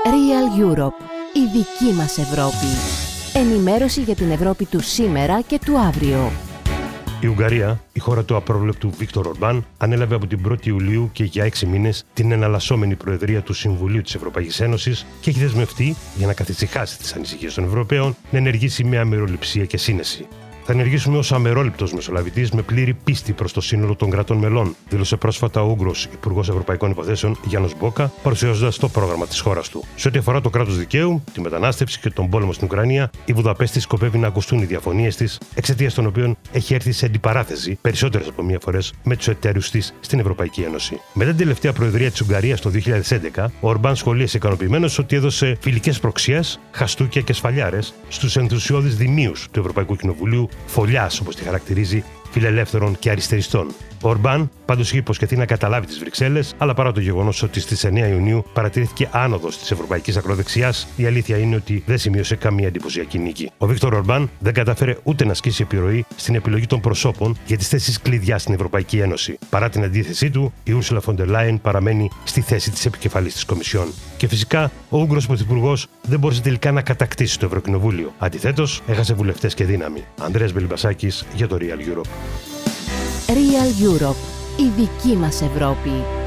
Real Europe, η δική μας Ευρώπη. Ενημέρωση για την Ευρώπη του σήμερα και του αύριο. Η Ουγγαρία, η χώρα του απρόβλεπτου Βίκτορ Ορμπάν, ανέλαβε από την 1η Ιουλίου και για 6 μήνες την εναλλασσόμενη Προεδρία του Συμβουλίου της Ευρωπαϊκής Ένωσης και έχει δεσμευτεί, για να καθησυχάσει τις ανησυχίες των Ευρωπαίων, να ενεργήσει με αμεροληψία και σύνεση. Θα ενεργήσουμε ως αμερόληπτος μεσολαβητής με πλήρη πίστη προς το σύνολο των κρατών μελών, δήλωσε πρόσφατα ο Ούγγρος Υπουργός Ευρωπαϊκών Υποθέσεων Γιάννος Μπόκα, παρουσιάζοντας το πρόγραμμα της χώρας του. Σε ό,τι αφορά το κράτος δικαίου, τη μετανάστευση και τον πόλεμο στην Ουκρανία, η Βουδαπέστη σκοπεύει να ακουστούν οι διαφωνίες της, εξαιτίας των οποίων έχει έρθει σε αντιπαράθεση περισσότερες από μία φορές με τους εταίρους της στην Ευρωπαϊκή Ένωση. Μετά την τελευταία προεδρία της Ουγγαρίας το 2011, ο Ορμπάν σχολίασε ικανοποιημένος ότι έδωσε φιλικές προξιές, χαστούκια και σφαλιάρες στους ενθουσιώδεις δημίους του Ευρωπαϊκού Κοινοβουλίου, φωλιάς, όπως τη χαρακτηρίζει, φιλελεύθερων και αριστεριστών. Ο Ορμπάν πάντως είχε υποσχεθεί να καταλάβει τις Βρυξέλλες, αλλά παρά το γεγονός ότι στις 9 Ιουνίου παρατηρήθηκε άνοδος της ευρωπαϊκής ακροδεξιάς, η αλήθεια είναι ότι δεν σημείωσε καμία εντυπωσιακή νίκη. Ο Βίκτορ Ορμπάν δεν κατάφερε ούτε να ασκήσει επιρροή στην επιλογή των προσώπων για τις θέσεις κλειδιά στην Ευρωπαϊκή Ένωση. Παρά την αντίθεσή του, η Ursula von der Leyen παραμένει στη θέση της επικεφαλής της Κομισιόν. Και φυσικά, ο Ούγγρος Πρωθυπουργός δεν μπόρεσε τελικά να κατακτήσει το Ευρωκοινοβούλιο. Αντιθέτως, έχασε βουλευτές και δύναμη. Ανδρέας Μπελιμπασάκης για το Real Europe. Real Europe, η δική μας Ευρώπη.